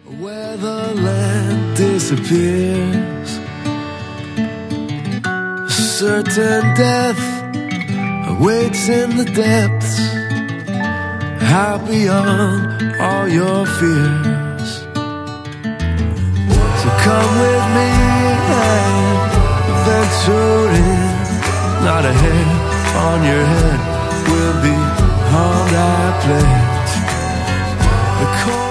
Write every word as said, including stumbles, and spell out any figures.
Where the land disappears, a certain death awaits in the depths, high beyond all your fears. So come with me and venture in. Not a hair on your head will be harmed, I pledge. The